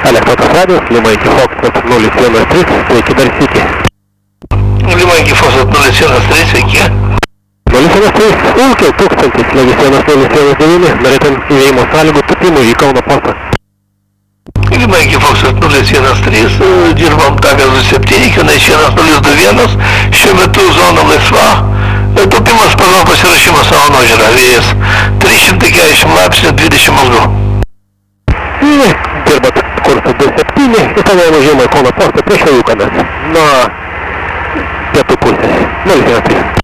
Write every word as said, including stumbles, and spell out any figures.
Aleksotas radijas, Lima iki Foxtrot nulis vienas trys, sveiki dar sykį. Lima iki Foxtrot nulis vienas trys, sveiki. nulis vienas trys, Ulkė, tūkstantis, Legis vienas nulis vienas devyni, norėtum įėjimo sąlygų tupimų į Kauno postą. Lima iki Foxtrot nulis vienas trys, dirbam takas du septyni, Kinais vienas nulis du vienas, šiuo metu zona laisva. Tupimas pagal pasirašymą savo nuožiūrą, vėjas trys šimtai keturiasdešimt laipsnių dvidešimt mazgų. Dirbat kursą du septyni, į tavo nužymą į Kauno postą prieš Vėjukanas, nuo pietų pusės, nulis vienas trys.